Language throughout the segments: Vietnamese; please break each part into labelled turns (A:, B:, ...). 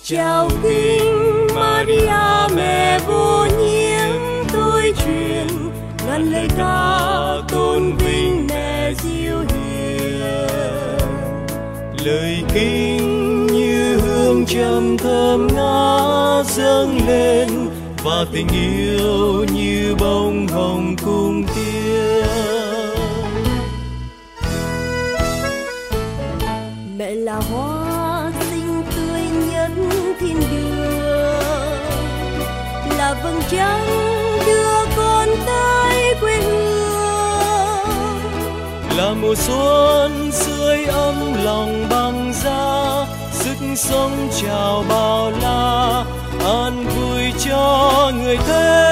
A: Chào Kinh Maria mẹ vô nhiễm, tôi truyền ngàn lời ca tôn vinh mẹ diệu hiền.
B: Lời kinh như hương trầm thơm ngát dâng lên, và tình yêu như bông hồng cung tiên.
A: Mẹ là hoa xinh tươi nhất thiên đường, là vầng trăng đưa con tới quê hương,
B: là mùa xuân sưởi ấm lòng băng giá, sức sống chào bao la, an vui cho người thế.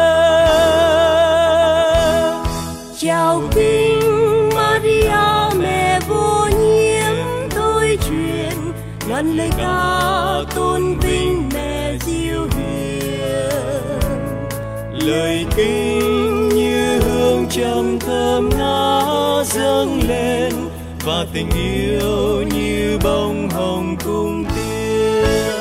A: Chào Kinh Maria mẹ vô nhiễm, tôi truyền ngàn lời ca tôn vinh mẹ diệu hiền.
B: Lời kinh như hương trầm thơm ngát dâng lên, và tình yêu như bông hồng cung tiên.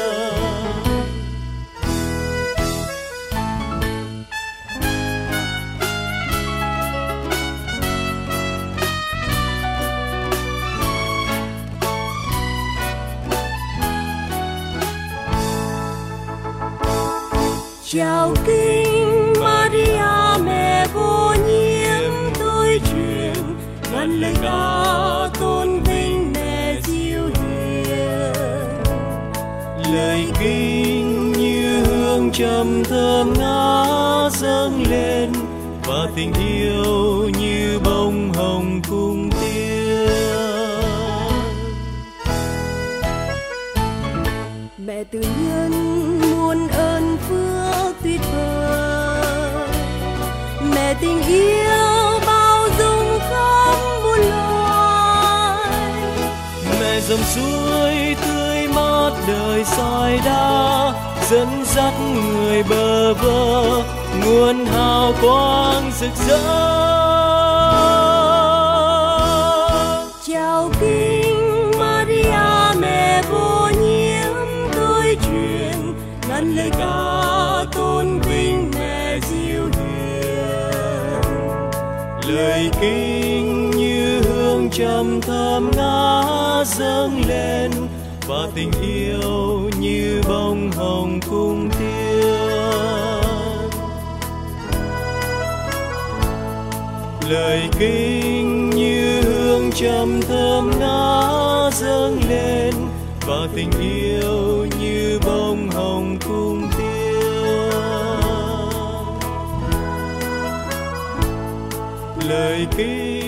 A: Chào Kinh Maria mẹ vô nhiễm, tôi truyền ngàn lời ca tôn vinh mẹ diệu hiền.
B: Lời kinh như hương trầm thơm ngát dâng lên, và tình yêu như bông hồng cung tiên.
A: Mẹ từ nhân muôn ơn phước tuyệt vời, mẹ tình yêu bao dung khắp muôn loài.
B: Mẹ dòng suối tươi mát đời soi đá, dẫn dắt người bơ vơ nguồn hào quang rực rỡ.
A: Chào Kinh Maria mẹ vô nhiễm, tôi truyền ngàn lời ca tôn vinh mẹ diệu hiền.
B: Lời kinh như hương trầm thơm ngát dâng lên, và tình yêu như bông hồng cung tiên. Lời kinh như hương trầm thơm ngát dâng lên, và tình yêu như bông hồng cung tiên. Lời kinh